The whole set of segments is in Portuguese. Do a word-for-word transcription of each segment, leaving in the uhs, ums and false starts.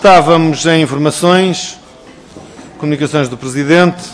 Estávamos em informações, comunicações do Presidente.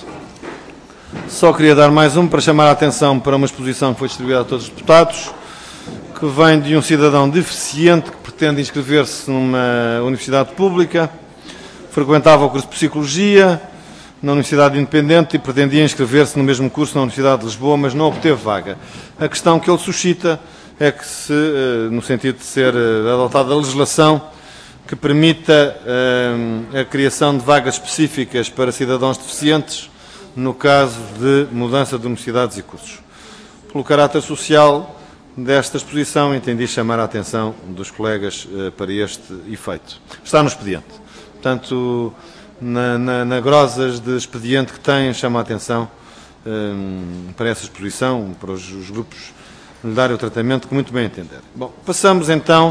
Só queria dar mais um para chamar a atenção para uma exposição que foi distribuída a todos os deputados, que vem de um cidadão deficiente que pretende inscrever-se numa universidade pública, frequentava o curso de Psicologia na Universidade Independente e pretendia inscrever-se no mesmo curso na Universidade de Lisboa, mas não obteve vaga. A questão que ele suscita é que, se, no sentido de ser adotada a legislação que permita a criação de vagas específicas para cidadãos deficientes no caso de mudança de universidades e cursos. Pelo caráter social desta exposição, entendi chamar a atenção dos colegas para este efeito. Está no expediente. Portanto, na, na, na grosas de expediente que tem, chama a atenção um, para essa exposição, para os, os grupos lhe darem o tratamento que muito bem entender. Bom, passamos então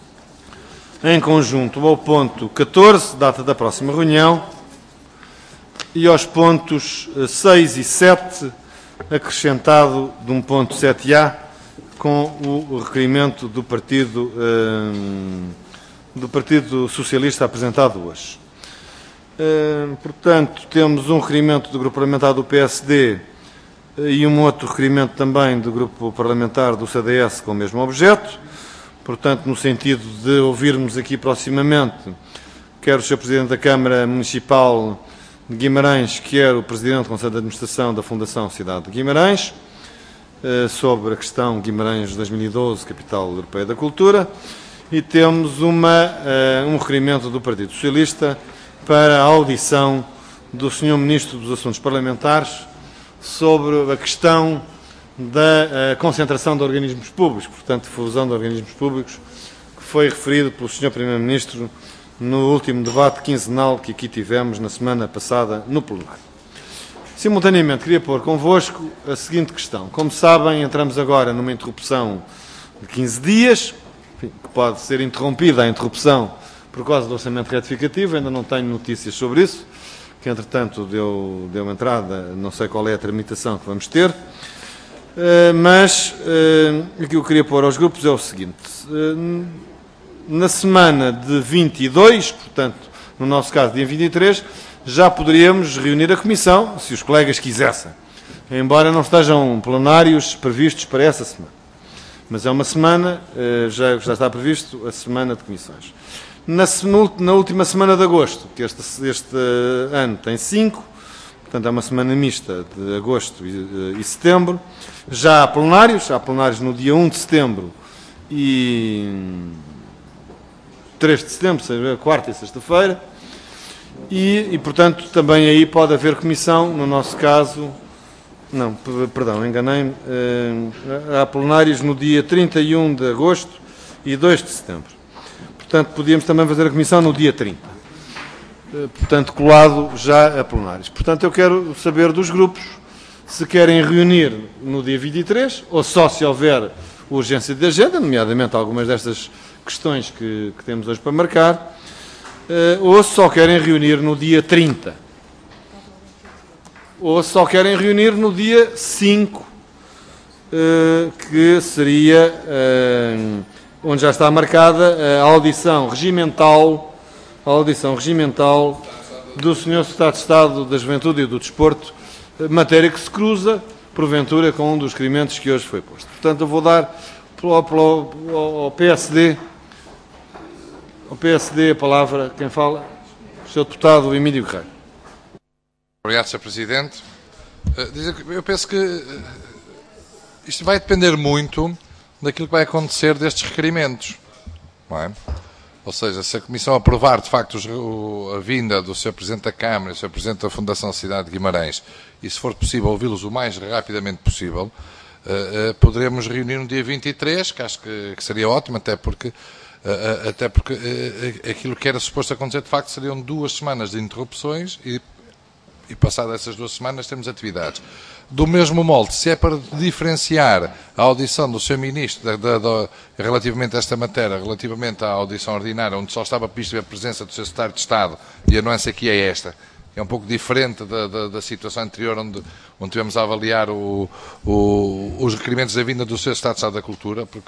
em conjunto ao ponto catorze, data da próxima reunião, e aos pontos seis e sete, acrescentado de um ponto sete A, com o requerimento do Partido, um, do Partido Socialista apresentado hoje. Um, portanto, temos um requerimento do Grupo Parlamentar do P S D e um outro requerimento também do Grupo Parlamentar do C D S com o mesmo objeto. Portanto, no sentido de ouvirmos aqui proximamente, quer o senhor Presidente da Câmara Municipal de Guimarães, quer o Presidente do Conselho de Administração da Fundação Cidade de Guimarães, sobre a questão Guimarães dois mil e doze, Capital Europeia da Cultura, e temos uma, um requerimento do Partido Socialista para a audição do senhor Ministro dos Assuntos Parlamentares sobre a questão da concentração de organismos públicos, portanto, fusão de organismos públicos, que foi referido pelo senhor Primeiro-Ministro no último debate quinzenal que aqui tivemos na semana passada no plenário. Simultaneamente, queria pôr convosco a seguinte questão. Como sabem, entramos agora numa interrupção de quinze dias, enfim, que pode ser interrompida a interrupção por causa do orçamento retificativo, ainda não tenho notícias sobre isso, que entretanto deu, deu entrada, não sei qual é a tramitação que vamos ter. Uh, mas uh, o que eu queria pôr aos grupos é o seguinte. Uh, na semana de vinte e dois, portanto, no nosso caso, dia vinte e três, já poderíamos reunir a Comissão, se os colegas quisessem, embora não estejam plenários previstos para essa semana. Mas é uma semana, uh, já, já está previsto a semana de comissões. Na, na última semana de agosto, que este, este uh, ano tem cinco, portanto, é uma semana mista de agosto e, e setembro. Já há plenários, há plenários no dia um de setembro e três de setembro, seja quarta e sexta-feira. E, e, portanto, também aí pode haver comissão, no nosso caso, não, perdão, enganei-me, há plenários no dia trinta e um de agosto e dois de setembro. Portanto, podíamos também fazer a comissão no dia trinta. Portanto, colado já a plenários. Portanto, eu quero saber dos grupos se querem reunir no dia vinte e três, ou só se houver urgência de agenda, nomeadamente algumas destas questões que, que temos hoje para marcar, ou se só querem reunir no dia trinta. Ou se só querem reunir no dia cinco, que seria onde já está marcada a audição regimental a audição regimental do senhor Secretário de Estado da Juventude e do Desporto, matéria que se cruza, porventura, com um dos requerimentos que hoje foi posto. Portanto, eu vou dar pelo, pelo, ao P S D, ao P S D a palavra, quem fala, o senhor Deputado Emílio Guerreiro. Obrigado, senhor Presidente. Eu penso que isto vai depender muito daquilo que vai acontecer destes requerimentos, não é? Ou seja, se a Comissão aprovar, de facto, a vinda do senhor Presidente da Câmara e do senhor Presidente da Fundação Cidade de Guimarães, e se for possível ouvi-los o mais rapidamente possível, uh, uh, poderemos reunir no dia vinte e três, que acho que, que seria ótimo, até porque, uh, até porque uh, aquilo que era suposto acontecer, de facto, seriam duas semanas de interrupções e, e passadas essas duas semanas, temos atividades. Do mesmo molde, se é para diferenciar a audição do senhor Ministro da, da, da, relativamente a esta matéria, relativamente à audição ordinária, onde só estava previsto a presença do senhor Secretário de Estado, e a nuance aqui é esta, é um pouco diferente da, da, da situação anterior, onde, onde tivemos a avaliar o, o, os requerimentos da vinda do senhor Secretário de Estado da Cultura, porque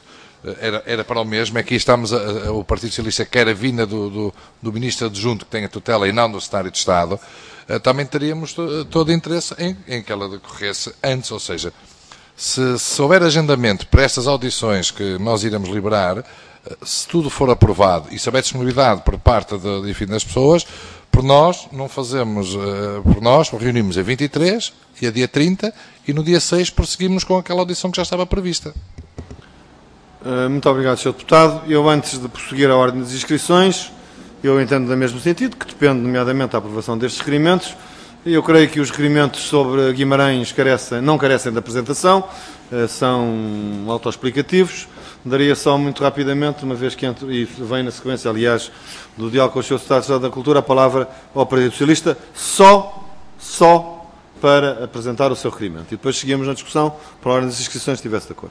era, era para o mesmo, é que estamos a, a, o Partido Socialista quer a vinda do, do, do Ministro Adjunto que tem a tutela e não do Secretário de Estado, também teríamos todo o interesse em, em que ela decorresse antes, ou seja, se, se houver agendamento para estas audições que nós iremos liberar, se tudo for aprovado e se houver disponibilidade por parte de, enfim, das pessoas, por nós não fazemos, por nós reunimos a vinte e três e a dia trinta e no dia seis prosseguimos com aquela audição que já estava prevista. Muito obrigado, senhor Deputado. Eu, antes de prosseguir a ordem das inscrições, eu entendo no mesmo sentido, que depende, nomeadamente, da aprovação destes requerimentos. Eu creio que os requerimentos sobre Guimarães carecem, não carecem de apresentação, são autoexplicativos. Daria só muito rapidamente, uma vez que entro, e vem na sequência, aliás, do diálogo com o senhor Secretário de Estado da Cultura, a palavra ao Partido Socialista, só, só para apresentar o seu requerimento. E depois seguimos na discussão, para a ordem das inscrições, se estivesse de acordo.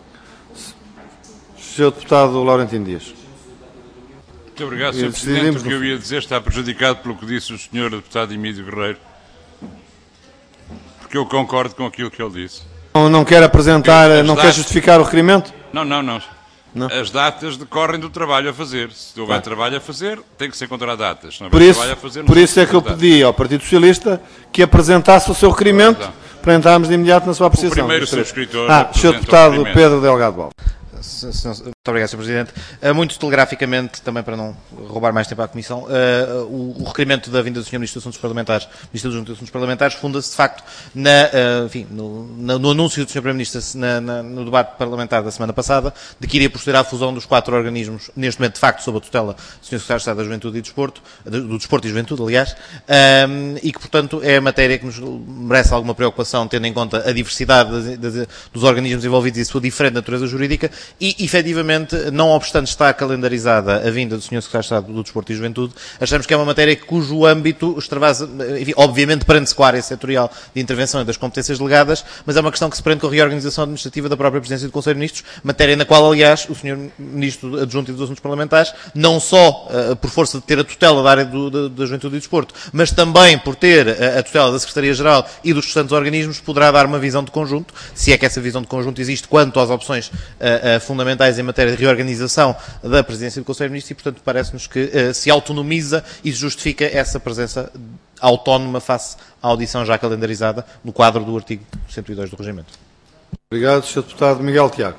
senhor Deputado Laurentino Dias. Muito obrigado, senhor Presidente. O que eu ia dizer está prejudicado pelo que disse o senhor Deputado Emílio Guerreiro, porque eu concordo com aquilo que ele disse. Não, não quer apresentar, não datas... quer justificar o requerimento? Não, não, não, não. As datas decorrem do trabalho a fazer. Se houver ah. trabalho a fazer, tem que se encontrar datas. Se não por isso, trabalho a fazer, não por isso é que eu datas. pedi ao Partido Socialista que apresentasse o seu requerimento não. para entrarmos de imediato na sua apreciação. O primeiro subscritor. Ah, senhor Deputado Pedro Delgado Alves. Muito obrigado, senhor Presidente. Muito telegraficamente, também para não roubar mais tempo à Comissão, o requerimento da vinda do senhor Ministro dos Assuntos Parlamentares, Ministro dos Assuntos Parlamentares, funda-se de facto na, enfim, no, no anúncio do senhor Primeiro-Ministro no debate parlamentar da semana passada, de que iria proceder à fusão dos quatro organismos, neste momento de facto sob a tutela do senhor Secretário de Estado da Juventude e Desporto, do Desporto e Juventude, aliás, e que, portanto, é a matéria que nos merece alguma preocupação, tendo em conta a diversidade das, das, dos organismos envolvidos e a sua diferente natureza jurídica. E, efetivamente, não obstante estar calendarizada a vinda do senhor Secretário de Estado do Desporto e Juventude, achamos que é uma matéria cujo âmbito extravasa, enfim, obviamente prende-se com a área setorial de intervenção e das competências delegadas, mas é uma questão que se prende com a reorganização administrativa da própria Presidência do Conselho de Ministros, matéria na qual, aliás, o senhor Ministro Adjunto e dos Assuntos Parlamentares, não só uh, por força de ter a tutela da área do, da, da Juventude e do Desporto, mas também por ter a, a tutela da Secretaria-Geral e dos restantes organismos, poderá dar uma visão de conjunto, se é que essa visão de conjunto existe, quanto às opções uh, uh, fundamentais em matéria de reorganização da Presidência do Conselho de Ministros e, portanto, parece-nos que uh, se autonomiza e se justifica essa presença autónoma face à audição já calendarizada no quadro do artigo cento e dois do Regimento. Obrigado, senhor Deputado Miguel Tiago.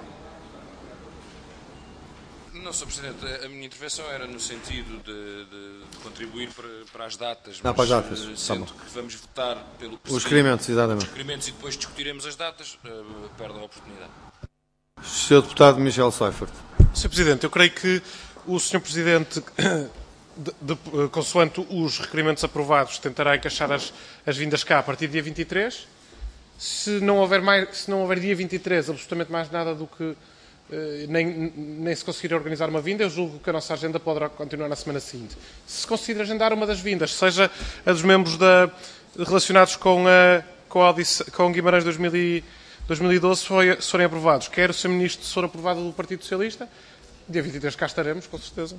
Não, senhor Presidente, a minha intervenção era no sentido de, de, de contribuir para, para as datas, Não, para as datas. Sendo tá que vamos votar pelo os requerimentos, exatamente. Os requerimentos e depois discutiremos as datas, uh, perde a oportunidade. senhor Deputado Michel Seifert. senhor Presidente, eu creio que o senhor Presidente, de, de, consoante os requerimentos aprovados, tentará encaixar as, as vindas cá a partir do dia vinte e três. Se não houver, mais, se não houver dia vinte e três absolutamente mais nada do que eh, nem, nem se conseguir organizar uma vinda, eu julgo que a nossa agenda poderá continuar na semana seguinte. Se se conseguir agendar uma das vindas, seja a dos membros da, relacionados com, a, com, a Audice, com Guimarães dois mil e doze, se forem aprovados, quer o senhor Ministro se for aprovado do Partido Socialista, dia vinte e três cá estaremos, com certeza.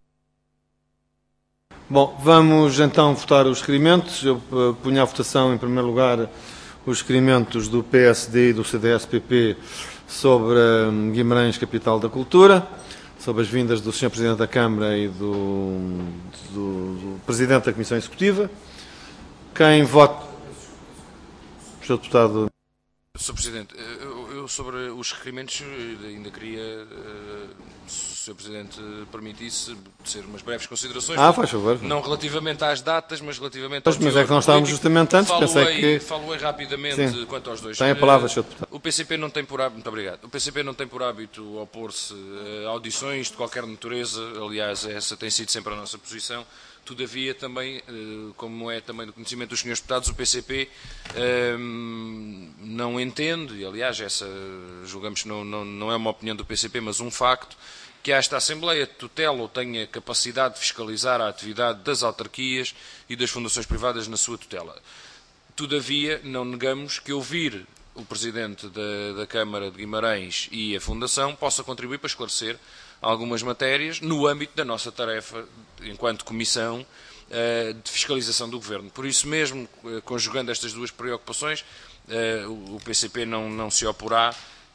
Bom, vamos então votar os requerimentos. Eu uh, punho à votação, em primeiro lugar, os requerimentos do P S D e do C D S P P sobre uh, Guimarães, capital da cultura, sobre as vindas do senhor Presidente da Câmara e do, do, do Presidente da Comissão Executiva. Quem vota... senhor Deputado... senhor Presidente, eu, eu sobre os requerimentos ainda queria, se o senhor Presidente permitisse, ser umas breves considerações. Ah, faz favor. Não relativamente às datas, mas relativamente ao... Mas, mas é que nós estávamos justamente antes, pensei que... Falo rapidamente Sim. quanto aos dois. Tem a palavra, senhor Deputado. O P C P não tem por hábito... Muito obrigado. O P C P não tem por hábito opor-se a audições de qualquer natureza, aliás, essa tem sido sempre a nossa posição. Todavia, também, como é também do conhecimento dos senhores deputados, o P C P um, não entende, e aliás, essa, julgamos que não, não, não é uma opinião do P C P, mas um facto, que esta Assembleia tutela ou tenha capacidade de fiscalizar a atividade das autarquias e das fundações privadas na sua tutela. Todavia, não negamos que ouvir o Presidente da, da Câmara de Guimarães e a Fundação possa contribuir para esclarecer algumas matérias no âmbito da nossa tarefa enquanto Comissão de Fiscalização do Governo. Por isso mesmo, conjugando estas duas preocupações, o P C P não, não se oporá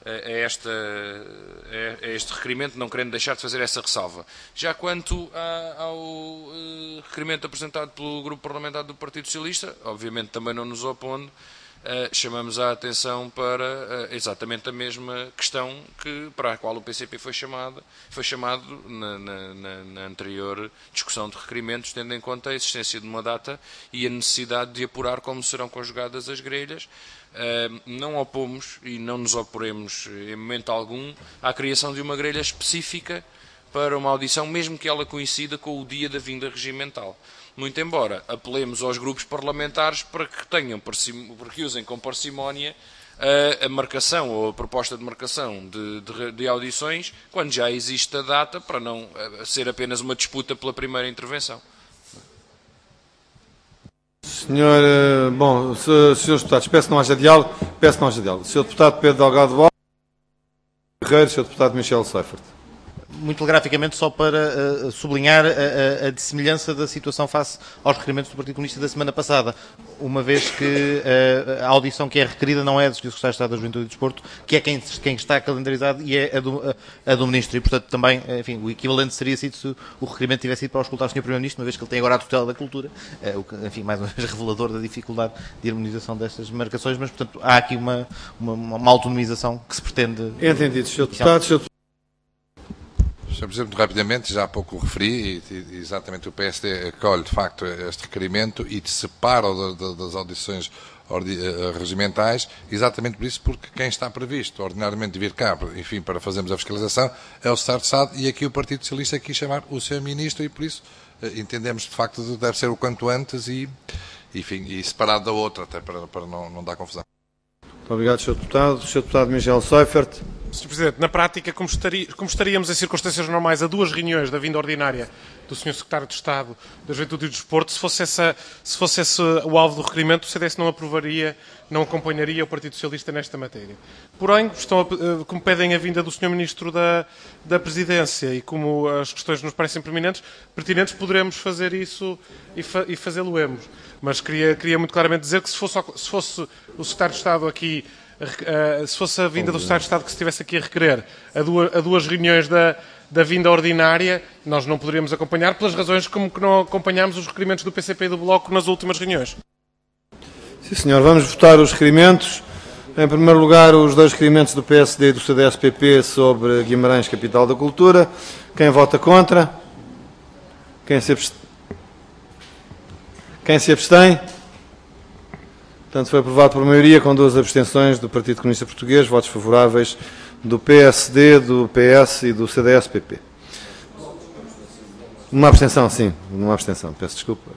a, esta, a este requerimento, não querendo deixar de fazer essa ressalva. Já quanto a, ao uh, requerimento apresentado pelo Grupo Parlamentar do Partido Socialista, obviamente também não nos opondo, Uh, chamamos a atenção para uh, exatamente a mesma questão que, para a qual o P C P foi chamado, foi chamado na, na, na, na anterior discussão de requerimentos, tendo em conta a existência de uma data e a necessidade de apurar como serão conjugadas as grelhas. Uh, não opomos e não nos oporemos em momento algum à criação de uma grelha específica para uma audição, mesmo que ela coincida com o dia da vinda regimental. Muito embora apelemos aos grupos parlamentares para que tenham, para que usem com parcimónia a, a marcação ou a proposta de marcação de, de, de audições, quando já existe a data, para não ser apenas uma disputa pela primeira intervenção. Senhor, bom, senhores deputados, peço que não haja diálogo, peço que não haja diálogo. Senhor Deputado Pedro Delgado Borges, Guerreiro, Senhor Deputado Michel Seifert. Muito telegraficamente, só para uh, sublinhar a, a, a dissemelhança da situação face aos requerimentos do Partido Comunista da semana passada, uma vez que uh, a audição que é requerida não é do Secretário de Estado da Juventude e Desporto, que é quem, quem está calendarizado, e é a do, a, a do Ministro. E, portanto, também, enfim, o equivalente seria sido se o requerimento tivesse sido para auscultar o senhor Primeiro-Ministro, uma vez que ele tem agora a tutela da cultura, uh, o que, enfim, mais uma vez revelador da dificuldade de harmonização destas marcações, mas, portanto, há aqui uma, uma, uma autonomização que se pretende... Entendido, senhor Deputado. Senhor senhor Presidente, muito rapidamente, já há pouco referi, e, e, exatamente o P S D acolhe de facto este requerimento e separa-o das audições ordi, regimentais, exatamente por isso, porque quem está previsto ordinariamente de vir cá, enfim, para fazermos a fiscalização, é o Secretário de Estado, e aqui o Partido Socialista quis chamar o senhor Ministro, e por isso entendemos de facto que deve ser o quanto antes e, enfim, e separado da outra, até para, para não, não dar confusão. Muito obrigado, senhor Deputado. senhor Deputado Michel Seifert. senhor Presidente, na prática, como, estaria, como estaríamos em circunstâncias normais a duas reuniões da vinda ordinária do senhor Secretário de Estado da Juventude e do Desporto, se fosse, essa, se fosse esse o alvo do requerimento, o C D S não aprovaria, não acompanharia o Partido Socialista nesta matéria. Porém, estão a, como pedem a vinda do senhor Ministro da, da Presidência e como as questões nos parecem pertinentes, pertinentes poderemos fazer isso e, fa, e fazê-lo-emos. Mas queria, queria muito claramente dizer que se fosse, se fosse o Secretário de Estado aqui, uh, se fosse a vinda do Secretário de Estado que se estivesse aqui a requerer a duas, a duas reuniões da, da vinda ordinária, nós não poderíamos acompanhar pelas razões como que não acompanhámos os requerimentos do P C P e do Bloco nas últimas reuniões. Sim, senhor. Vamos votar os requerimentos. Em primeiro lugar, os dois requerimentos do P S D e do C D S P P sobre Guimarães, capital da cultura. Quem vota contra? Quem se abstém? Quem se abstém? Portanto, foi aprovado por maioria, com duas abstenções do Partido Comunista Português, votos favoráveis do P S D, do P S e do C D S P P. Uma abstenção, sim, uma abstenção, peço desculpa.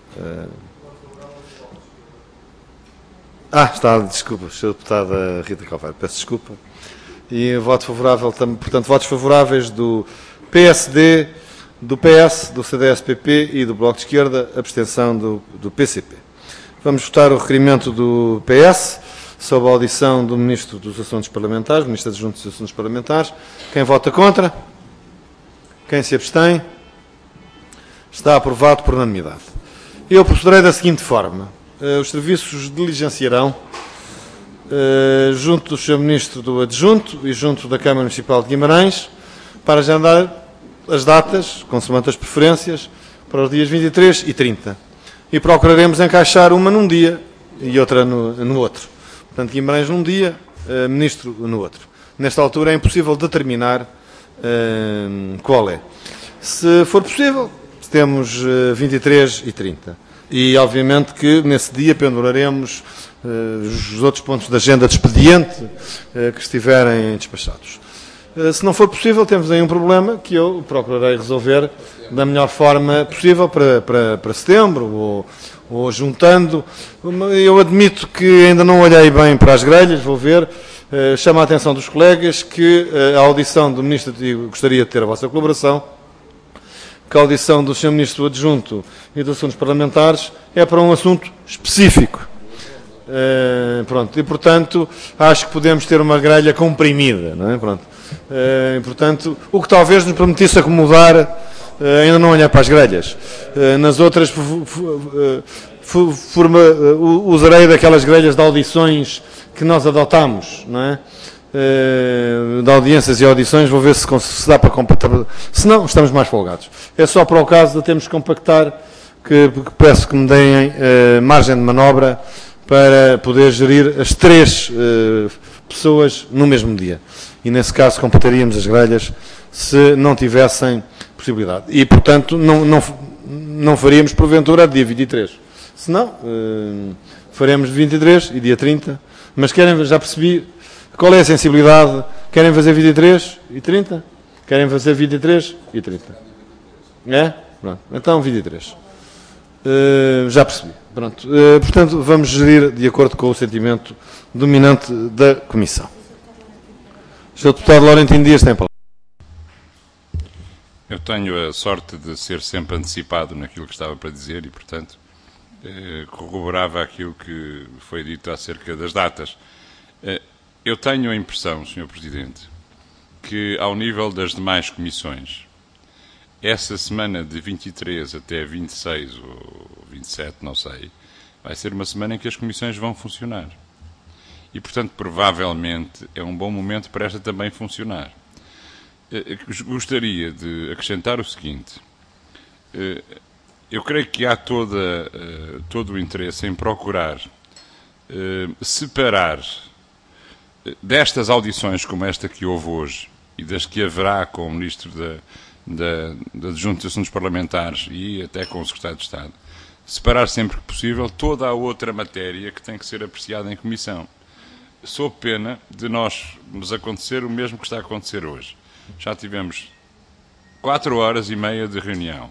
Ah, está, desculpa, senhora Deputada Rita Calvário, peço desculpa. E voto favorável, portanto, votos favoráveis do P S D, do P S, do C D S P P e do Bloco de Esquerda, abstenção do, do P C P. Vamos votar o requerimento do P S sobre a audição do Ministro dos Assuntos Parlamentares, Ministro Adjunto dos Assuntos Parlamentares. Quem vota contra? Quem se abstém? Está aprovado por unanimidade. Eu procederei da seguinte forma. Os serviços diligenciarão, junto do senhor Ministro do Adjunto e junto da Câmara Municipal de Guimarães, para agendar as datas, consoante as preferências, para os dias vinte e três e trinta. E procuraremos encaixar uma num dia e outra no, no outro. Portanto, Guimarães num dia, uh, Ministro no outro. Nesta altura é impossível determinar uh, qual é. Se for possível, temos uh, vinte e três e trinta. E, obviamente, que nesse dia penduraremos uh, os outros pontos da agenda de expediente uh, que estiverem despachados. Se não for possível, temos aí um problema que eu procurarei resolver da melhor forma possível para, para, para setembro, ou, ou juntando. Eu admito que ainda não olhei bem para as grelhas, vou ver. Uh, chamo a atenção dos colegas que uh, a audição do Ministro, e gostaria de ter a vossa colaboração, que a audição do senhor Ministro Adjunto e dos Assuntos Parlamentares é para um assunto específico. Uh, pronto, e portanto acho que podemos ter uma grelha comprimida, não é? Pronto. Uh, portanto, o que talvez nos permitisse acomodar, uh, ainda não olhar para as grelhas. Uh, nas outras, uh, forma, uh, usarei daquelas grelhas de audições que nós adotámos, não é? uh, de audiências e audições, vou ver se, se dá para compactar. Se não, estamos mais folgados. É só para o caso de termos que compactar, que, que peço que me deem uh, margem de manobra para poder gerir as três uh, pessoas no mesmo dia. E nesse caso compactaríamos as grelhas se não tivessem possibilidade. E, portanto, não, não, não faríamos porventura dia vinte e três. Se não, uh, faremos vinte e três e dia trinta. Mas querem, já percebi qual é a sensibilidade. Querem fazer vinte e três e trinta? Querem fazer vinte e três e trinta? É? Pronto. Então vinte e três. Uh, já percebi. Pronto. Uh, portanto, vamos gerir de acordo com o sentimento dominante da Comissão. senhor Deputado Laurentino Dias tem a palavra. Eu tenho a sorte de ser sempre antecipado naquilo que estava para dizer e, portanto, eh, corroborava aquilo que foi dito acerca das datas. Eh, eu tenho a impressão, senhor Presidente, que ao nível das demais comissões, essa semana de vinte e três até vinte e seis ou vinte e sete, não sei, vai ser uma semana em que as comissões vão funcionar. E, portanto, provavelmente é um bom momento para esta também funcionar. Gostaria de acrescentar o seguinte. Eu creio que há toda, todo o interesse em procurar separar destas audições como esta que houve hoje e das que haverá com o Ministro da, da, da Adjunto de Assuntos Parlamentares e até com o Secretário de Estado, separar sempre que possível toda a outra matéria que tem que ser apreciada em comissão. Sob pena de nós nos acontecer o mesmo que está a acontecer hoje. Já tivemos quatro horas e meia de reunião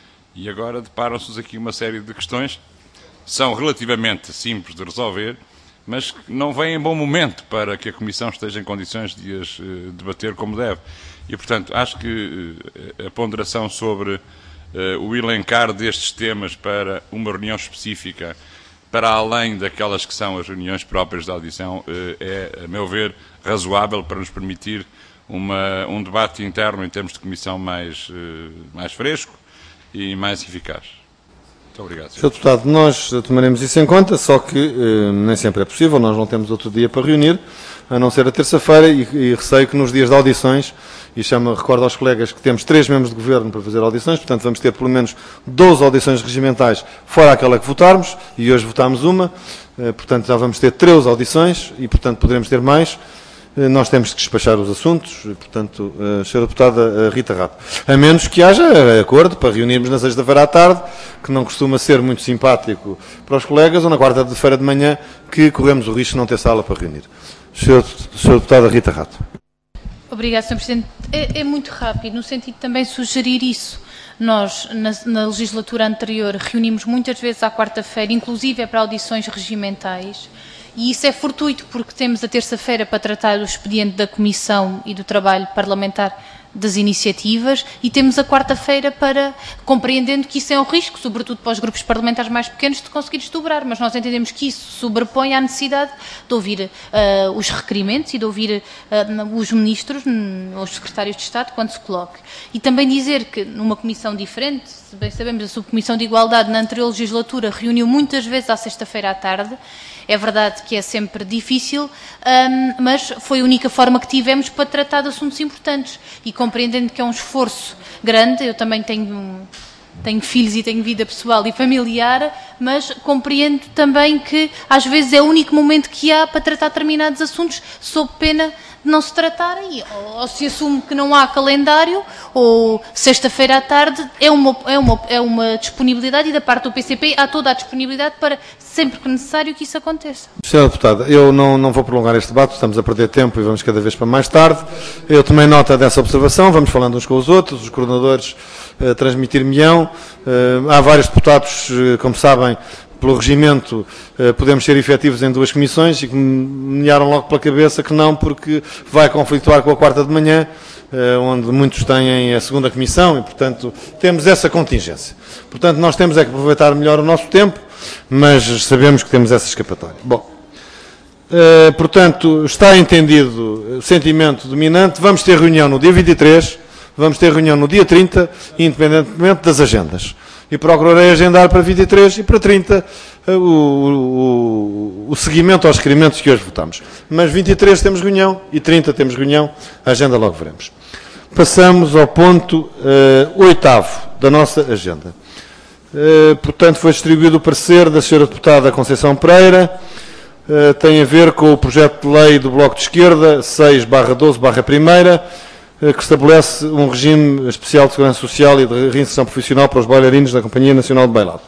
e agora deparam-se aqui uma série de questões que são relativamente simples de resolver, mas que não vêm em bom momento para que a Comissão esteja em condições de as uh, debater como deve. E, portanto, acho que uh, a ponderação sobre uh, o elencar destes temas para uma reunião específica, para além daquelas que são as reuniões próprias da audição, uh, é, a meu ver, razoável para nos permitir Uma, um debate interno em termos de comissão mais, uh, mais fresco e mais eficaz. Muito obrigado, senhor. senhor Deputado, nós tomaremos isso em conta, só que uh, nem sempre é possível, nós não temos outro dia para reunir, a não ser a terça-feira, e, e receio que nos dias de audições, e chamo, recordo aos colegas que temos três membros de governo para fazer audições, portanto vamos ter pelo menos doze audições regimentais, fora aquela que votarmos, e hoje votámos uma, uh, portanto já vamos ter treze audições, e portanto poderemos ter mais. Nós temos que despachar os assuntos, portanto, a senhora Deputada Rita Rato. A menos que haja acordo para reunirmos na sexta-feira à tarde, que não costuma ser muito simpático para os colegas, ou na quarta-feira de manhã, que corremos o risco de não ter sala para reunir. senhora Deputada Rita Rato. Obrigada, senhor Presidente. É, é muito rápido, no sentido de também sugerir isso. Nós, na, na legislatura anterior, reunimos muitas vezes à quarta-feira, inclusive é para audições regimentais. E isso é fortuito, porque temos a terça-feira para tratar do expediente da Comissão e do trabalho parlamentar das iniciativas e temos a quarta-feira para, compreendendo que isso é um risco, sobretudo para os grupos parlamentares mais pequenos, de conseguir desdobrar, mas nós entendemos que isso sobrepõe à necessidade de ouvir uh, os requerimentos e de ouvir uh, os ministros, os secretários de Estado, quando se coloque. E também dizer que numa comissão diferente, se bem sabemos, a Subcomissão de Igualdade na anterior legislatura reuniu muitas vezes à sexta-feira à tarde. É verdade que é sempre difícil, um, mas foi a única forma que tivemos para tratar de assuntos importantes. E compreendendo que é um esforço grande, eu também tenho, tenho filhos e tenho vida pessoal e familiar, mas compreendo também que às vezes é o único momento que há para tratar determinados assuntos, sob pena de não se tratarem, ou, ou se assume que não há calendário, ou sexta-feira à tarde é uma, é, uma, é uma disponibilidade, e da parte do P C P há toda a disponibilidade para, sempre que necessário, que isso aconteça. senhora Deputada, eu não, não vou prolongar este debate, estamos a perder tempo e vamos cada vez para mais tarde. Eu tomei nota dessa observação, vamos falando uns com os outros, os coordenadores uh, transmitir-me-ão. Uh, há vários deputados, uh, como sabem, pelo regimento, uh, podemos ser efetivos em duas comissões e que me mearam logo pela cabeça que não, porque vai conflituar com a quarta de manhã, uh, onde muitos têm a segunda comissão e, portanto, temos essa contingência. Portanto, nós temos é que aproveitar melhor o nosso tempo, mas sabemos que temos essa escapatória. Bom, uh, portanto, está entendido o sentimento dominante. Vamos ter reunião no dia vinte e três, vamos ter reunião no dia trinta, independentemente das agendas. E procurarei agendar para vinte e três e para trinta o, o, o seguimento aos requerimentos que hoje votamos. Mas vinte e três temos reunião e trinta temos reunião, a agenda logo veremos. Passamos ao ponto uh, oitavo da nossa agenda. Uh, portanto, foi distribuído o parecer da senhora deputada Conceição Pereira, uh, tem a ver com o projeto de lei do Bloco de Esquerda, seis barra doze barra primeira, uh, que estabelece um regime especial de segurança social e de reinserção profissional para os bailarinos da Companhia Nacional de Bailado.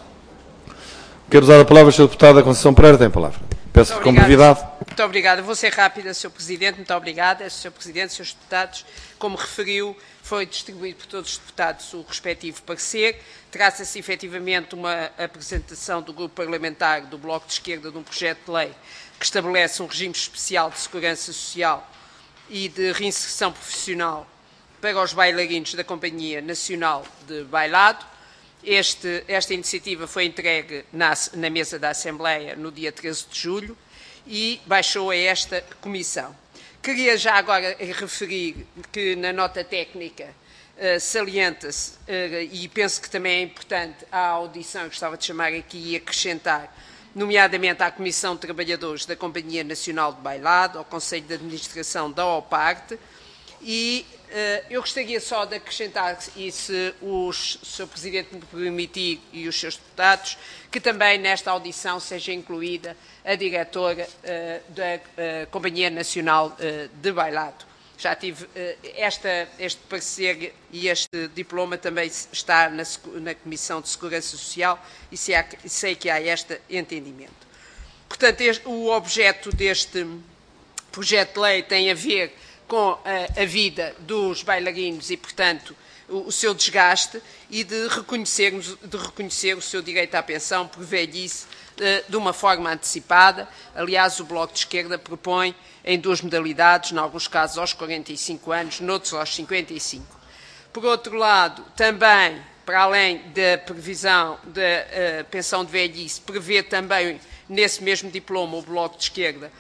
Quero usar a palavra, senhora deputada Conceição Pereira, tem a palavra. Peço com brevidade. Muito obrigada. Vou ser rápida, senhor Presidente. Muito obrigada, senhor Presidente, senhores deputados. Como referiu, foi distribuído por todos os deputados o respectivo parecer. Trata-se efetivamente de uma apresentação do Grupo Parlamentar do Bloco de Esquerda de um projeto de lei que estabelece um regime especial de segurança social e de reinserção profissional para os bailarinos da Companhia Nacional de Bailado. Este, esta iniciativa foi entregue na, na mesa da Assembleia no dia treze de julho e baixou a esta comissão. Queria já agora referir que na nota técnica uh, salienta-se, uh, e penso que também é importante, a audição que gostava de chamar aqui e acrescentar, nomeadamente à Comissão de Trabalhadores da Companhia Nacional de Bailado, ao Conselho de Administração da OPARTE, e uh, eu gostaria só de acrescentar, e se o senhor Presidente me permitir e os seus deputados, que também nesta audição seja incluída a diretora uh, da uh, Companhia Nacional uh, de Bailado. Já tive uh, esta, este parecer e este diploma também está na, na Comissão de Segurança Social e sei, há, sei que há este entendimento. Portanto, este, o objeto deste projeto de lei tem a ver com a, a vida dos bailarinos e, portanto, o, o seu desgaste e de reconhecer, de reconhecer o seu direito à pensão por velhice eh, de uma forma antecipada. Aliás, o Bloco de Esquerda propõe em duas modalidades, em alguns casos aos quarenta e cinco anos, noutros aos cinquenta e cinco. Por outro lado, também, para além da previsão da uh, pensão de velhice, prevê também nesse mesmo diploma o Bloco de Esquerda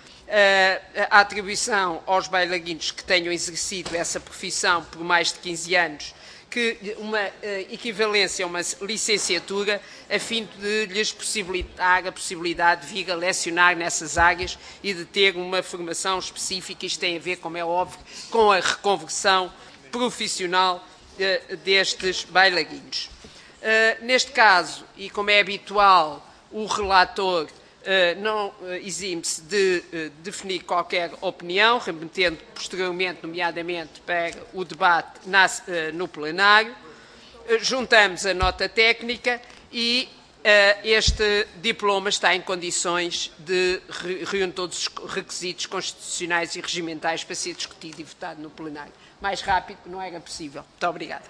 a atribuição aos bailarinos que tenham exercido essa profissão por mais de quinze anos, que uma uh, equivalência a uma licenciatura, a fim de lhes possibilitar a possibilidade de vir a lecionar nessas áreas e de ter uma formação específica. Isto tem a ver, como é óbvio, com a reconversão profissional uh, destes bailarinos. Uh, neste caso, e como é habitual, o relator Uh, não uh, exime-se de uh, definir qualquer opinião, remetendo posteriormente, nomeadamente, para o debate na, uh, no plenário. Uh, juntamos a nota técnica e uh, este diploma está em condições de re reunir todos os requisitos constitucionais e regimentais para ser discutido e votado no plenário. Mais rápido não era possível. Muito obrigada.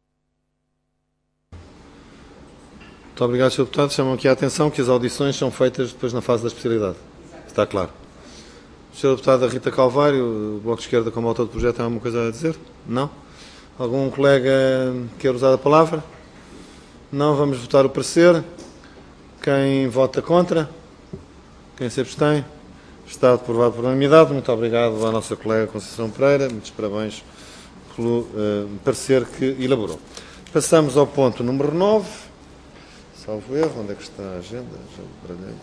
Muito obrigado, senhor Deputado. Chamam aqui a atenção que as audições são feitas depois na fase da especialidade. Está claro. senhora Deputada Rita Calvário, o Bloco de Esquerda como autor do projeto, tem alguma coisa a dizer? Não? Algum colega quer usar a palavra? Não. Vamos votar o parecer. Quem vota contra? Quem se abstém? Está aprovado por unanimidade. Muito obrigado à nossa colega Conceição Pereira. Muitos parabéns pelo uh, parecer que elaborou. Passamos ao ponto número nove. Salvo erro, onde é que está a agenda? Já baralhei.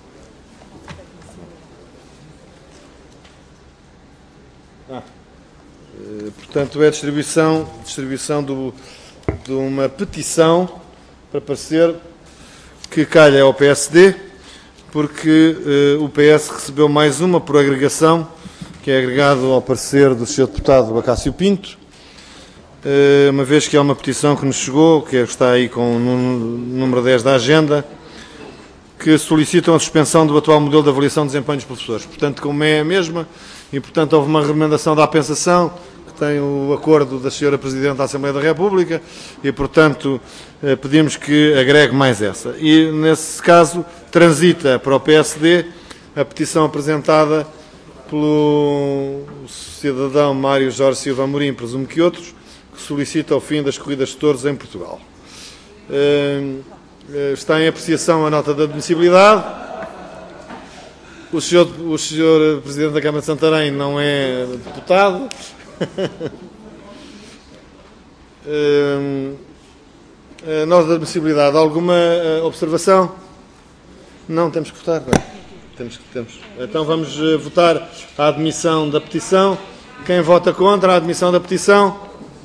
Ah, eh, portanto, é a distribuição, distribuição do, de uma petição para parecer que calha ao P S D, porque eh, o P S recebeu mais uma por agregação, que é agregado ao parecer do senhor Deputado Acácio Pinto, uma vez que há uma petição que nos chegou, que está aí com o número dez da agenda, que solicitam a suspensão do atual modelo de avaliação de desempenho dos professores. Portanto, como é a mesma, e portanto houve uma recomendação da apensação, que tem o acordo da senhora Presidente da Assembleia da República, e portanto pedimos que agregue mais essa. E nesse caso transita para o P S D a petição apresentada pelo cidadão Mário Jorge Silva Amorim, presumo que outros, que solicita o fim das corridas de touros em Portugal. Está em apreciação a nota de admissibilidade. O senhor, o senhor Presidente da Câmara de Santarém não é deputado. A nota de admissibilidade, alguma observação? Não, temos que votar. Não. Temos que, temos. Então vamos uh, votar a admissão da petição. Quem vota contra a admissão da petição?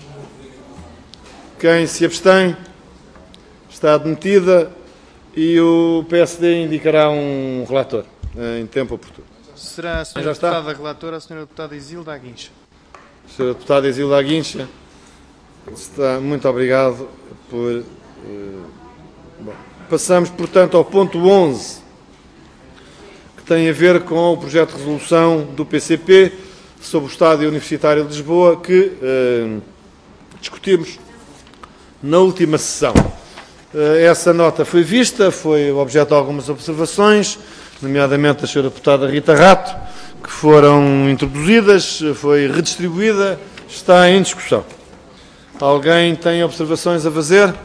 Quem se abstém? Está admitida e o P S D indicará um relator uh, em tempo oportuno. Será a senhora deputada relatora, a senhora deputada Isilda Aguincha. A senhora deputada Isilda Aguincha, está, muito obrigado por... Uh, bom. Passamos, portanto, ao ponto onze, que tem a ver com o projeto de resolução do P C P sobre o Estádio Universitário de Lisboa, que uh, discutimos na última sessão. Uh, essa nota foi vista, foi objeto de algumas observações, nomeadamente da senhora deputada Rita Rato, que foram introduzidas, foi redistribuída, está em discussão. Alguém tem observações a fazer?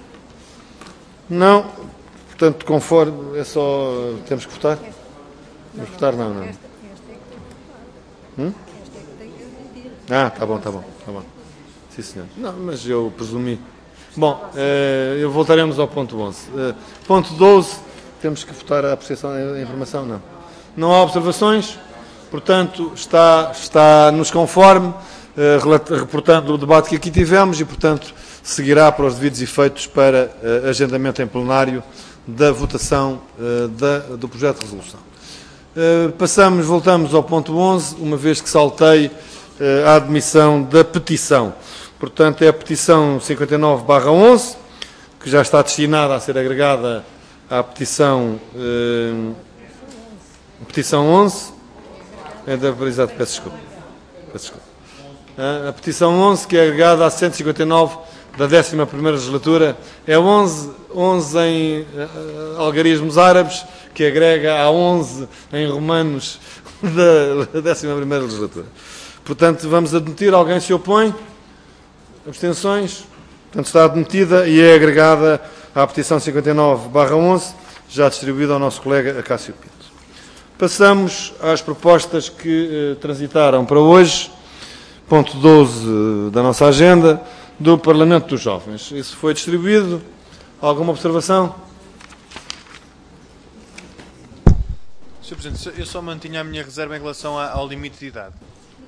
Não. Portanto, conforme, é só... Temos que votar? Temos que votar? Não, não. Hum? Ah, tá bom, tá bom, tá bom. Sim, senhor. Não, mas eu presumi. Bom, eh, eu voltaremos ao ponto onze. Eh, ponto doze, temos que votar a apreciação da informação? Não. Não há observações? Portanto, está, está nos conforme, eh, reportando o debate que aqui tivemos e, portanto, seguirá para os devidos efeitos para eh, agendamento em plenário da votação uh, da, do projeto de resolução. Uh, passamos, voltamos ao ponto onze, uma vez que saltei uh, a admissão da petição. Portanto, é a petição cinquenta e nove barra onze, que já está destinada a ser agregada à petição, uh, petição onze. É da, exato, peço desculpa. Peço desculpa. Uh, a petição onze, que é agregada à cento e cinquenta e nove da décima primeira legislatura, é onze, onze em uh, algarismos árabes, que agrega a onze em romanos da décima primeira legislatura. Portanto, vamos admitir. Alguém se opõe? Abstenções? Portanto, está admitida e é agregada à petição cinquenta e nove barra onze, já distribuída ao nosso colega Acácio Pinto. Passamos às propostas que uh, transitaram para hoje, ponto doze uh, da nossa agenda, do Parlamento dos Jovens. Isso foi distribuído. Alguma observação? senhor Presidente, eu só mantinha a minha reserva em relação ao limite de idade.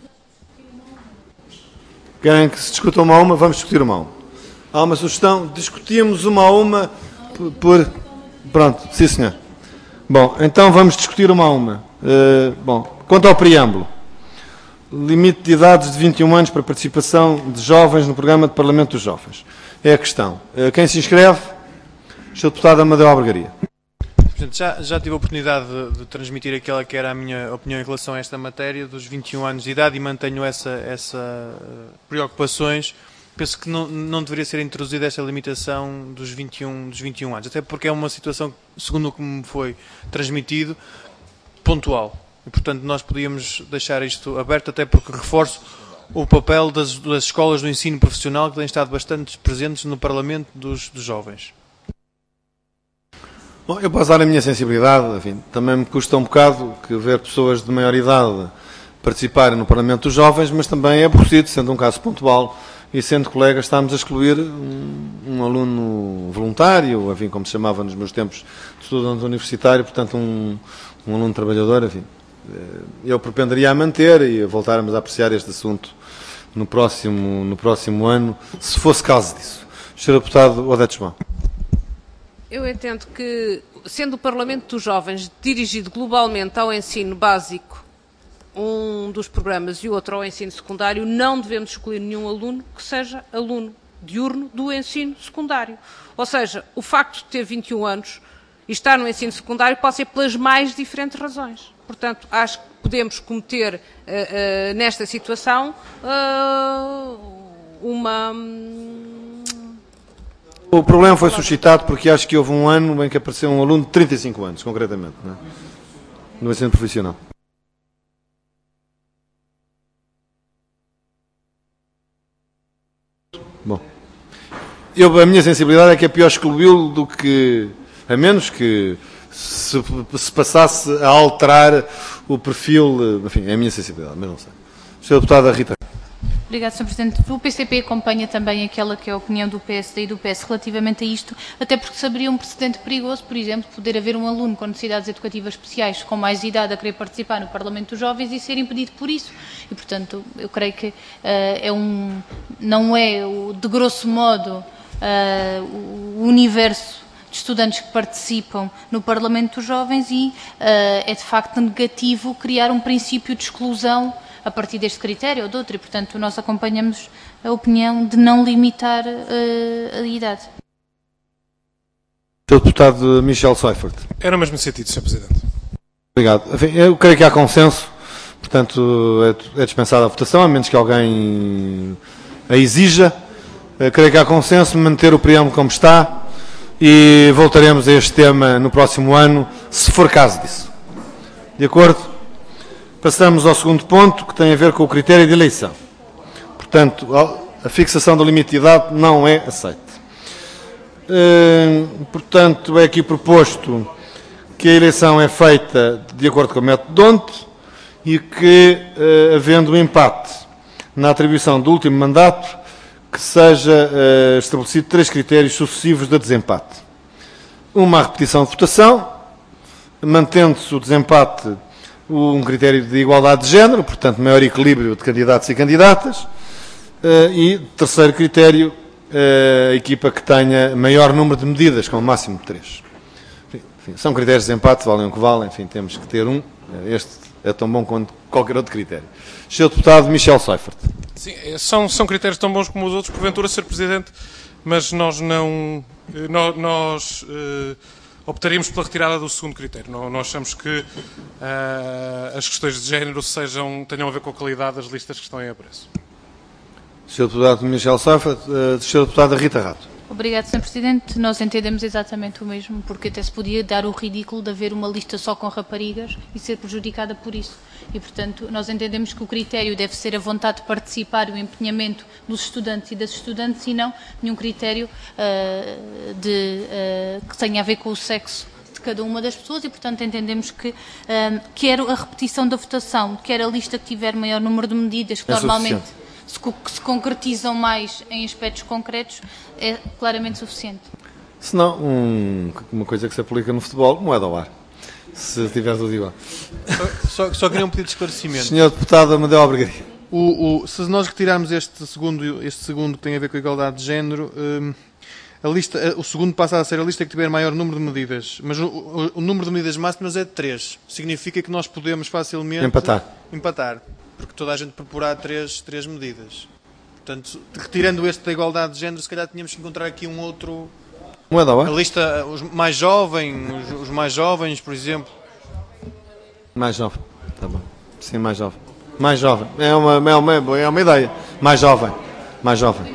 Querem que se discuta uma a uma? Vamos discutir uma a uma. Há uma sugestão. Discutimos uma a uma por... Pronto, sim senhor. Bom, então vamos discutir uma a uma. Uh, bom, quanto ao preâmbulo. Limite de idades de vinte e um anos para participação de jovens no programa de Parlamento dos Jovens. É a questão. Quem se inscreve? senhor Deputado Amadeu Albergaria. Já, já tive a oportunidade de, de transmitir aquela que era a minha opinião em relação a esta matéria dos vinte e um anos de idade e mantenho essa, essa preocupações. Penso que não, não deveria ser introduzida esta limitação dos vinte e um, dos vinte e um anos, até porque é uma situação, segundo o que me foi transmitido, pontual. E, portanto, nós podíamos deixar isto aberto, até porque reforço o papel das, das escolas do ensino profissional, que têm estado bastante presentes no Parlamento dos, dos jovens. Bom, eu posso dar a minha sensibilidade, enfim, também me custa um bocado que ver pessoas de maior idade participarem no Parlamento dos Jovens, mas também é aborrecido, sendo um caso pontual e sendo colega, estamos a excluir um, um aluno voluntário, enfim, como se chamava nos meus tempos de estudante universitário, portanto um, um aluno trabalhador, enfim. Eu propenderia a manter e a voltarmos a apreciar este assunto no próximo, no próximo ano, se fosse caso disso. senhor Deputado Odete João. Eu entendo que, sendo o Parlamento dos Jovens dirigido globalmente ao ensino básico, um dos programas e o outro ao ensino secundário, não devemos excluir nenhum aluno que seja aluno diurno do ensino secundário. Ou seja, o facto de ter vinte e um anos e estar no ensino secundário pode ser pelas mais diferentes razões. Portanto, acho que podemos cometer, uh, uh, nesta situação, uh, uma... O problema foi suscitado porque acho que houve um ano em que apareceu um aluno de trinta e cinco anos, concretamente, não é? No ensino profissional. Bom, eu, a minha sensibilidade é que é pior excluí-lo do que, a menos que se, se passasse a alterar o perfil, enfim, é a minha sensibilidade, mas não sei. senhora Deputada Rita. Obrigada, senhor Presidente. O P C P acompanha também aquela que é a opinião do P S D e do P S relativamente a isto, até porque saberia um precedente perigoso, por exemplo, poder haver um aluno com necessidades educativas especiais, com mais idade, a querer participar no Parlamento dos Jovens e ser impedido por isso. E, portanto, eu creio que uh, é um, não é, o, de grosso modo, uh, o universo de estudantes que participam no Parlamento dos Jovens e uh, é, de facto, negativo criar um princípio de exclusão a partir deste critério ou de outro, e, portanto, nós acompanhamos a opinião de não limitar uh, a idade. senhor Deputado Michel Seifert. Era o mesmo sentido, senhor Presidente. Obrigado. Enfim, eu creio que há consenso, portanto, é dispensada a votação, a menos que alguém a exija. Eu creio que há consenso, manter o preâmbulo como está e voltaremos a este tema no próximo ano, se for caso disso. De acordo? Passamos ao segundo ponto, que tem a ver com o critério de eleição. Portanto, a fixação do limite de idade não é aceita. Portanto, é aqui proposto que a eleição é feita de acordo com o método D'Hondt e que, havendo um empate na atribuição do último mandato, que seja estabelecido três critérios sucessivos de desempate. Uma repetição de votação, mantendo-se o desempate um critério de igualdade de género, portanto, maior equilíbrio de candidatos e candidatas, e terceiro critério, a equipa que tenha maior número de medidas, com o máximo de três. Enfim, são critérios de desempate, valem o que valem, enfim, temos que ter um. Este é tão bom quanto qualquer outro critério. senhor Deputado Michel Seifert. Sim, são, são critérios tão bons como os outros, porventura, senhor Presidente, mas nós não... Nós... nós uh, optaríamos pela retirada do segundo critério. Não, não achamos que uh, as questões de género sejam, tenham a ver com a qualidade das listas que estão em apreço. senhor Deputado Michel Seifert, uh, senhora Deputada Rita Rato. Obrigado, senhor Presidente. Nós entendemos exatamente o mesmo, porque até se podia dar o ridículo de haver uma lista só com raparigas e ser prejudicada por isso. E, portanto, nós entendemos que o critério deve ser a vontade de participar e o empenhamento dos estudantes e das estudantes e não nenhum critério uh, de, uh, que tenha a ver com o sexo de cada uma das pessoas e, portanto, entendemos que uh, quer a repetição da votação, quer a lista que tiver maior número de medidas, que é normalmente se, que se concretizam mais em aspectos concretos, é claramente suficiente. Se não, um, uma coisa que se aplica no futebol, moeda ao ar. Se tiver tudo igual. Só, só queria um pedido de esclarecimento. senhor Deputado Amadeu Albergaria. O, o, se nós retirarmos este segundo, este segundo que tem a ver com a igualdade de género, um, a lista, o segundo passa a ser a lista que tiver maior número de medidas. Mas o, o, o número de medidas máximas é de três. Significa que nós podemos facilmente empatar. empatar porque toda a gente proporá três, três medidas. Portanto, retirando este da igualdade de género, se calhar tínhamos que encontrar aqui um outro... Moeda ao ar? A lista, os mais jovens, os, os mais jovens, por exemplo. Mais jovem, tá bom. Sim, mais jovem. Mais jovem. É uma, é uma, é uma ideia. Mais jovem. Mais jovem.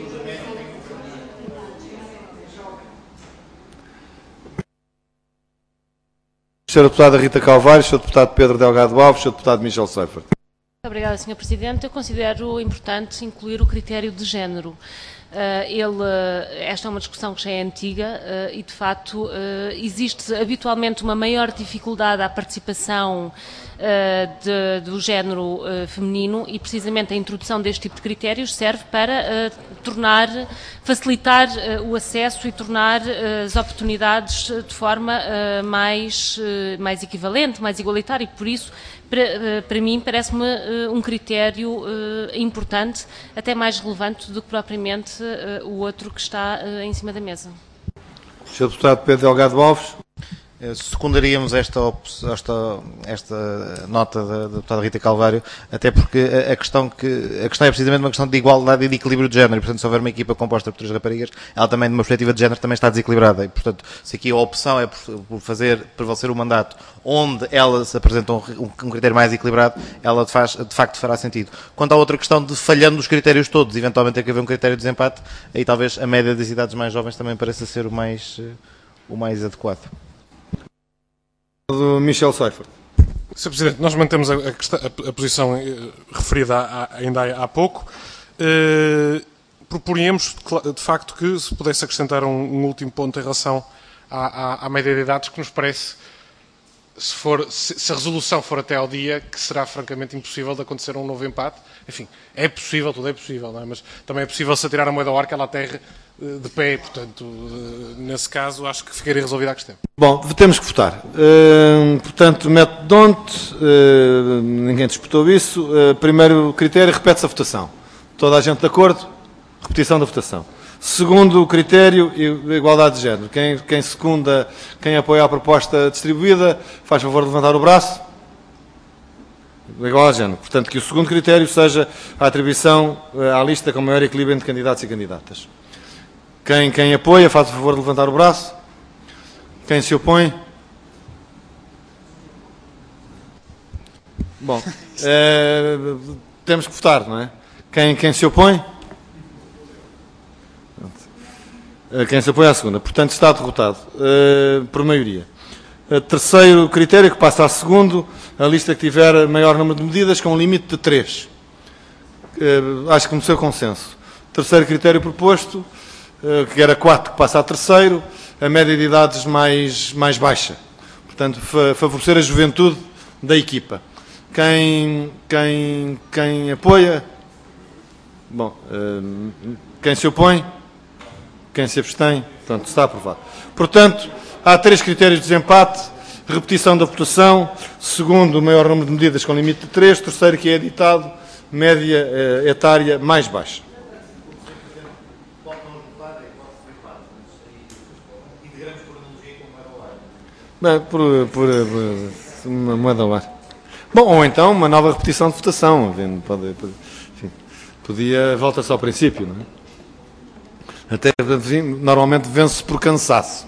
senhora Deputada Rita Calvário, senhor Deputado Pedro Delgado Alves, senhor Deputado Michel Seifert. Obrigada, senhor Presidente. Eu considero importante incluir o critério de género. Uh, ele, esta é uma discussão que já é antiga uh, e, de facto, uh, existe habitualmente uma maior dificuldade à participação uh, de, do género uh, feminino e, precisamente, a introdução deste tipo de critérios serve para uh, tornar, facilitar uh, o acesso e tornar uh, as oportunidades de forma uh, mais, uh, mais equivalente, mais igualitária e, por isso, Para, para mim, parece-me uh, um critério uh, importante, até mais relevante do que propriamente uh, o outro que está uh, em cima da mesa. senhor Deputado Pedro Delgado Alves. Secundaríamos esta, esta, esta nota da, da deputada Rita Calvário, até porque a, a, questão que, a questão é precisamente uma questão de igualdade e de equilíbrio de género, e, portanto, se houver uma equipa composta por três raparigas, ela também, de uma perspectiva de género, também está desequilibrada, e, portanto, se aqui a opção é por, por fazer prevalecer o mandato onde elas apresentam um, um critério mais equilibrado, ela de, faz, de facto fará sentido. Quanto à outra questão de falhando os critérios todos, eventualmente ter que haver um critério de desempate, aí talvez a média das idades mais jovens também pareça ser o mais, o mais adequado. Do Michel Seifert. senhor Presidente, nós mantemos a, a, a posição referida a, a, ainda há, há pouco. Uh, proporíamos, de facto, que se pudesse acrescentar um, um último ponto em relação à, à, à média de idades, que nos parece se, for, se, se a resolução for até ao dia, que será francamente impossível de acontecer um novo empate. Enfim, é possível, tudo é possível, não é? Mas também é possível se atirar a moeda ao ar que ela aterre de pé, portanto, nesse caso, acho que ficaria resolvida a questão. Bom, temos que votar. Uh, portanto, método D'Hondt, uh, ninguém disputou isso. Uh, primeiro critério, repete-se a votação. Toda a gente de acordo? Repetição da votação. Segundo critério, igualdade de género. Quem, quem secunda, quem apoia a proposta distribuída, faz favor de levantar o braço. Igualdade de género. Portanto, que o segundo critério seja a atribuição à lista com maior equilíbrio entre candidatos e candidatas. Quem, quem apoia, faz o favor de levantar o braço. Quem se opõe? Bom, é, temos que votar, não é? Quem, quem se opõe? Quem se opõe à segunda. Portanto, está derrotado uh, por maioria. Uh, terceiro critério, que passa a segundo, a lista que tiver maior número de medidas com um limite de três. Uh, acho que no seu consenso. Terceiro critério proposto, uh, que era quatro, que passa a terceiro, a média de idades mais, mais baixa. Portanto, fa favorecer a juventude da equipa. Quem, quem, quem apoia? Bom, uh, quem se opõe? Quem se abstém? Portanto, está aprovado. Portanto, há três critérios de desempate. Repetição da votação. Segundo, o maior número de medidas com limite de três. Terceiro, que é editado, média eh, etária mais baixa. Bem, por, por, por uma moeda ao ar. Bom, ou então uma nova repetição de votação. Pode, pode, enfim, podia, volta-se ao princípio, não é? Até, normalmente, vence por cansaço.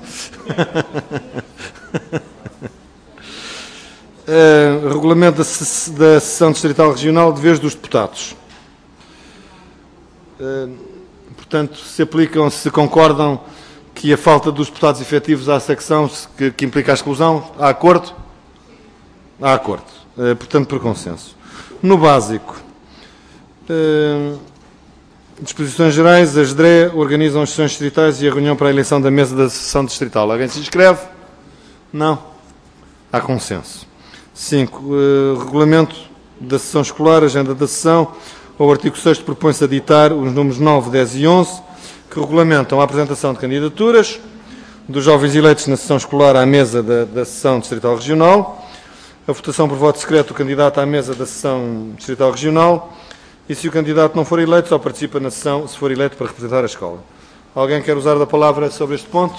uh, regulamento da, da Sessão Distrital Regional, deveres dos deputados. Uh, portanto, se aplicam, se concordam que a falta dos deputados efetivos à secção, que, que implica a exclusão, há acordo? Há acordo. Uh, portanto, por consenso. No básico... Uh, Disposições gerais, as D R E organizam as sessões distritais e a reunião para a eleição da mesa da sessão distrital. Alguém se inscreve? Não? Há consenso. cinco. Uh, regulamento da sessão escolar, agenda da sessão. O artigo sexto propõe-se a ditar os números nove, dez e onze, que regulamentam a apresentação de candidaturas dos jovens eleitos na sessão escolar à mesa da, da sessão distrital regional, a votação por voto secreto do candidato à mesa da sessão distrital regional. E se o candidato não for eleito, só participa na sessão se for eleito para representar a escola. Alguém quer usar da palavra sobre este ponto?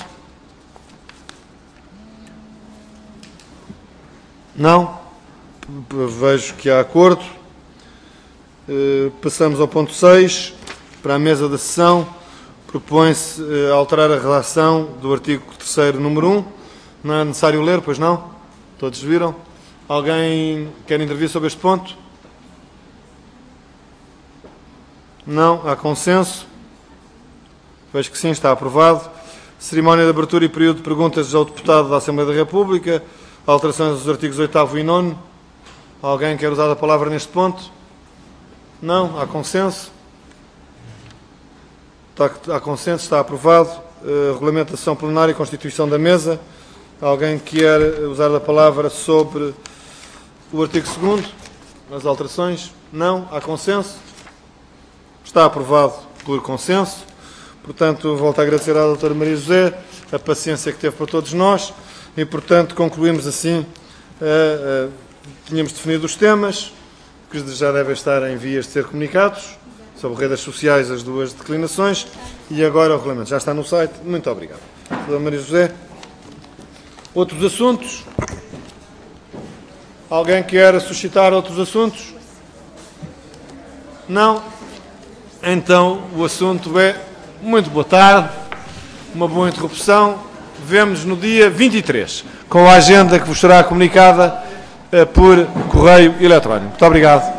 Não? Vejo que há acordo. Passamos ao ponto seis. Para a mesa da sessão, propõe-se alterar a redação do artigo terceiro, número um. Não é necessário ler, pois não? Todos viram? Alguém quer intervir sobre este ponto? Não, há consenso. Vejo que sim, está aprovado. Cerimónia de abertura e período de perguntas ao deputado da Assembleia da República. Alterações dos artigos oitavo e nono. Alguém quer usar a palavra neste ponto? Não, há consenso. Está, há consenso, está aprovado. Uh, regulamentação plenária e constituição da mesa. Alguém quer usar a palavra sobre o artigo segundo? As alterações? Não, há consenso. Está aprovado por consenso. Portanto, volto a agradecer à doutora Maria José a paciência que teve para todos nós e, portanto, concluímos assim. Uh, uh, tínhamos definido os temas, que já devem estar em vias de ser comunicados, sobre redes sociais as duas declinações, e agora o regulamento já está no site. Muito obrigado. Doutora Maria José. Outros assuntos? Alguém quer suscitar outros assuntos? Não? Então, o assunto é, muito boa tarde, uma boa interrupção, vemo-nos no dia vinte e três, com a agenda que vos será comunicada uh, por correio eletrónico. Muito obrigado.